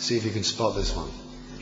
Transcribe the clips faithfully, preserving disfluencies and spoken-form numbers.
See if you can spot this one.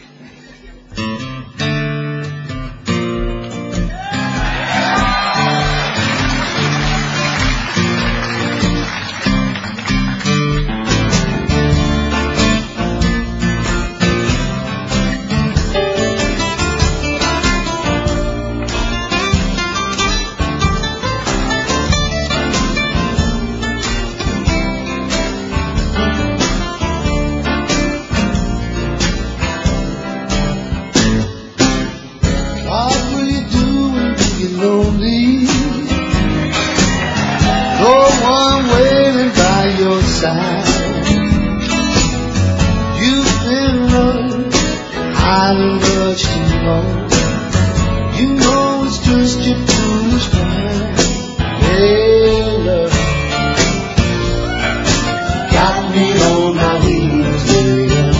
You've been running, I don't much too long. You know it's just your foolish mind. Hey, love, got me on my knees, baby,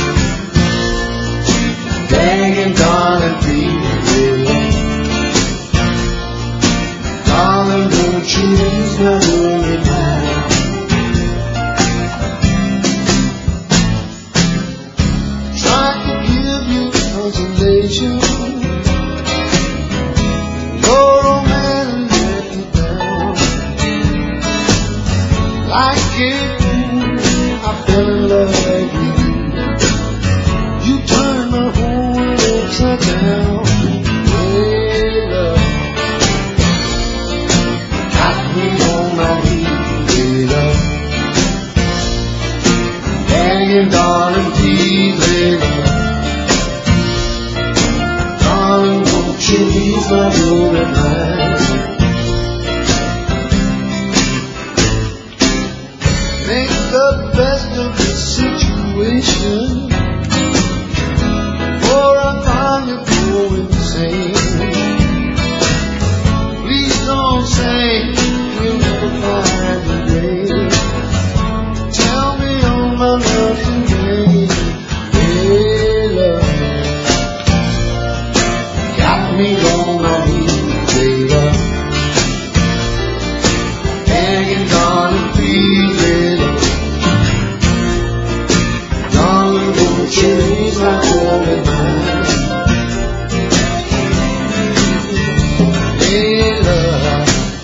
begging, darling, please, darling, don't you lose my worry mind. Consolation, your old man let you down. Like it, I fell in love with you. You turned my whole world upside down. Hey, love, got me on my knees, hey, love, begging, darling, please, hey, love, she leaves my room at night. Make the best of the situation, or I find you go insane. Please don't say you'll never find the grave. Tell me all my love today. Hey, love, me on my knees, baby, begging, darling, please, baby, darling, won't you ease my worry mind? Hey, love,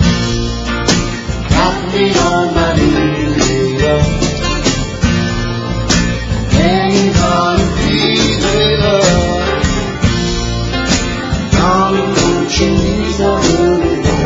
got me on my knees, baby, begging, darling, please, baby, darling, won't you ease my worry mind?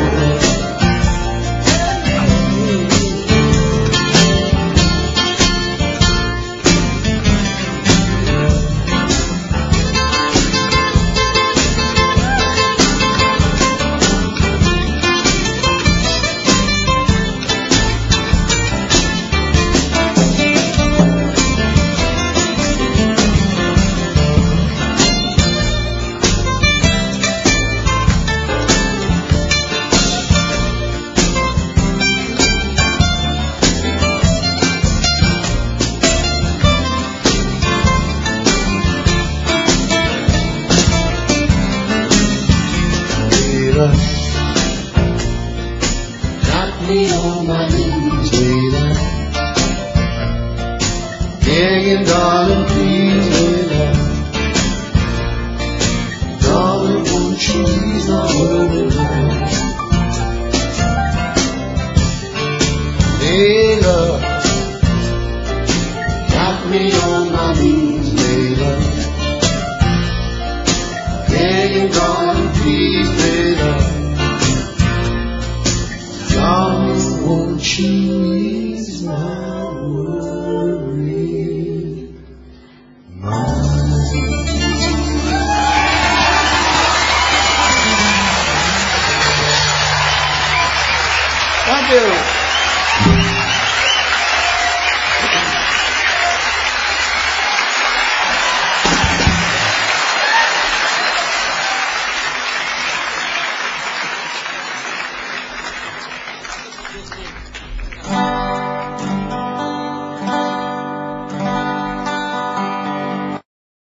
Got me on my knees, baby, begging, darling, please, baby, darling, won't you ease my worry mind? Hey, love, got me on my knees, baby, begging, darling, please, baby, darling, won't you ease my worry mind? Thank you.